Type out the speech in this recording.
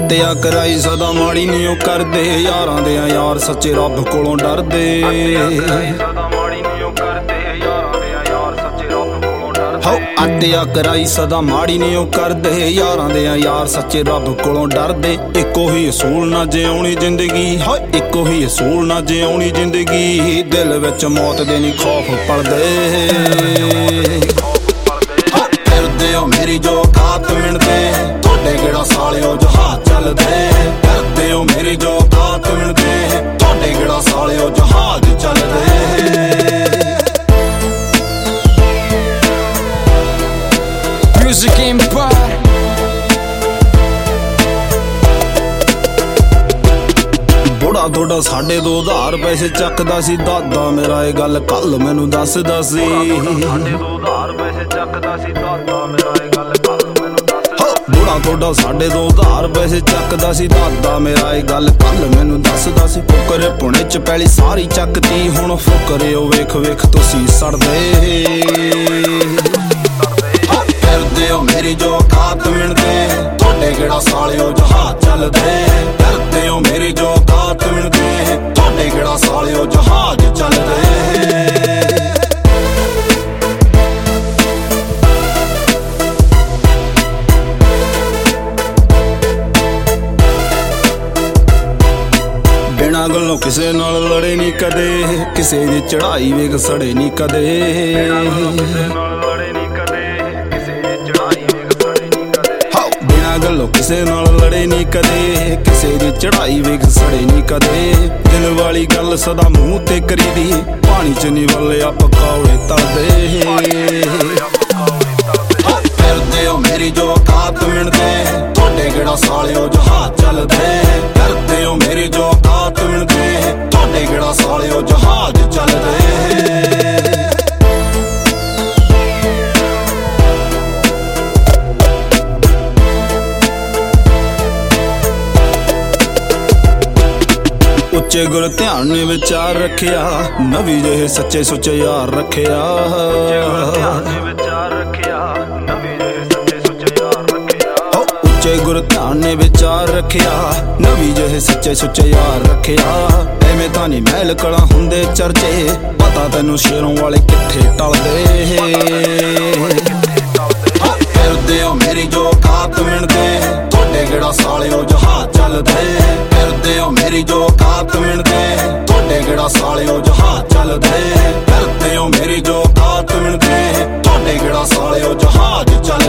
ਹੱਤਿਆ ਕਰਾਈ ਸਦਾ ਮਾੜੀ ਨੀ ਉਹ ਕਰਦੇ, ਯਾਰਾਂ ਦੇ ਆ ਯਾਰ ਸੱਚੇ ਰੱਬ ਕੋਲੋਂ ਡਰਦੇ। ਹੱਤਿਆ ਕਰਾਈ ਸਦਾ ਮਾੜੀ ਨੀ ਉਹ ਕਰਦੇ, ਯਾਰਾਂ ਦੇ ਆ ਯਾਰ ਸੱਚੇ ਰੱਬ ਕੋਲੋਂ ਡਰਦੇ। ਇੱਕੋ ਹੀ ਅਸੂਲ ਨਾ ਜਿਉਣੀ ਜ਼ਿੰਦਗੀ, ਹਾਏ ਇੱਕੋ ਹੀ ਅਸੂਲ ਨਾ ਜਿਉਣੀ ਜ਼ਿੰਦਗੀ, ਦਿਲ ਵਿੱਚ ਮੌਤ ਦੇ ਨੀ ਖੌਫ ਪਲਦੇ। ਫਿਰਦੇ ਹੋ ਮੇਰੀ ਜੋ ਕਾਤ ਮਿਣਦੇ, ਤੁਹਾਡੇ ਕਿਹੜਾ ਸਾਲਿਓ ਜਹਾਜ਼ ਚੱਲਦੇ। ਫਿਰਦੇ ਹੋ ਮੇਰੀ ਜੋ ਕਾਤ ਮਿਣਦੇ, ਤੁਹਾਡੇ ਕਿਹੜਾ ਸਾਲਿਓ ਜਹਾਜ਼ ਚੱਲਦੇ। Music Empire ਬੁੜਾ ਤੁਹਾਡਾ ਸਾਡੇ 2 ਉਧਾਰ ਪੈਸੇ ਚੱਕਦਾ ਸੀ, ਦਾਦਾ ਮੇਰਾ ਇਹ ਗੱਲ ਕੱਲ ਮੈਨੂੰ ਦੱਸਦਾ ਸੀ। ਬੁੜਾ ਤੁਹਾਡਾ ਸਾਡੇ 2 ਉਧਾਰ ਪੈਸੇ ਚੱਕਦਾ ਸੀ, ਦਾਦਾ ਮੇਰਾ ਇਹ ਗੱਲ ਕੱਲ ਮੈਨੂੰ ਦੱਸਦਾ ਸੀ। ਫੁਕਰੇ ਪੁਣੇ ਚ ਪੈਲੀ ਸਾਰੀ ਚੱਕਤੀ, ਹੁਣ ਫੁਕਰੇ ਉਹ ਵੇਖ ਵੇਖ ਤੁਸੀਂ ਸੜਦੇ। ਫਿਰਦੇ ਹੋ ਮੇਰੀ ਜੋ ਕਾਤ ਮਿਣਦੇ, ਤੁਹਾਡੇ ਕਿਹੜਾ ਸਾਲਿਓ ਜਹਾਜ਼ ਚੱਲਦੇ। ਫਿਰਦੇ ਹੋ ਮੇਰੀ ਜੋ ਕਾਤ ਮਿਣਦੇ, ਤੁਹਾਡੇ ਕਿਹੜਾ ਸਾਲਿਓ ਜਹਾਜ਼ ਚੱਲਦੇ। ਬਿਨਾਂ ਗੱਲੋਂ ਕਿਸੇ ਨਾਲ ਲੜੇ ਨੀ ਕਦੇ, ਕਿਸੇ ਦੀ ਚੜਾਈ ਵੇਖ ਸੜੇ ਨੀ ਕਦੇ। ਗੱਲੋਂ ਕਿਸੇ ਨਾਲ ਲੜੇ ਨੀ ਕਦੇ, ਕਿਸੇ ਦੀ ਚੜਾਈ ਵੇਖ ਸੜੇ ਨੀ ਕਦੇ। ਦਿਲ ਵਾਲੀ ਗੱਲ ਸਦਾ ਮੂੰਹ ਤੇ ਕਰੀਦੀ, ਪਾਣੀ ਚ ਨੀ ਵੱਲਿਆ ਪਕੌੜੇ ਤਲਦੇ। ਫਿਰਦੇ ਹੋ ਮੇਰੀ ਜੋ ਕਾਤ ਮਿਣਦੇ, ਤੁਹਾਡੇ ਕਿਹੜਾ ਸਾਲਿਓ ਜਹਾਜ਼ ਚੱਲਦੇ। ਫਿਰਦੇ ਹੋ ਮੇਰੀ ਜੋ ਕਾਤ ਮਿਣਦੇ, ਤੁਹਾਡੇ ਕਿਹੜਾ ਸਾਲਿਓ ਜਹਾਜ਼ ਚੱਲਦੇ। ਉੱਚੇ ਗੁਰ ਧਿਆਨ ਨੇ ਵਿਚਾਰ ਰੱਖਿਆ, ਨਵੀਂ ਜਿਹੇ ਸੱਚੇ ਸੁੱਚੇ ਯਾਰ ਰੱਖਿਆ। ਉੱਚੇ ਗੁਰ ਧਿਆਨ ਨੇ ਵਿਚਾਰ ਰੱਖਿਆ, ਨਵੀਂ ਜਿਹੇ ਸੱਚੇ ਸੁੱਚੇ ਯਾਰ ਰੱਖਿਆ। ਐਵੇਂ ਤਾਂ ਨੀ ਮਹਿਲ ਕਲਾ ਹੁੰਦੇ ਚਰਚੇ, ਪਤਾ ਤੈਨੂੰ ਸ਼ੇਰੋਂ ਵਾਲੇ ਕਿੱਥੇ ਟਲਦੇ। ਫਿਰਦੇ ਹੋ ਮੇਰੀ ਜੋ ਕਾਤ ਮਿਣਦੇ, ਤੁਹਾਡੇ ਕਿਹੜਾ ਸਾਲਿਓ ਜਹਾਜ਼ ਚੱਲਦੇ। ਫਿਰਦੇ ਹੋ ਮੇਰੀ ਜੋ ਕਾਤ ਮਿਣਦੇ, ਤੁਹਾਡੇ ਕਿਹੜਾ ਸਾਲਿਓ ਜਹਾਜ਼ ਚੱਲਦੇ। ਫਿਰਦੇ ਹੋ ਮੇਰੀ ਜੋ ਕਾਤ ਮਿਣਦੇ, ਤੁਹਾਡੇ ਕਿਹੜਾ ਸਾਲਿਓ ਜਹਾਜ਼ ਚੱਲਦੇ।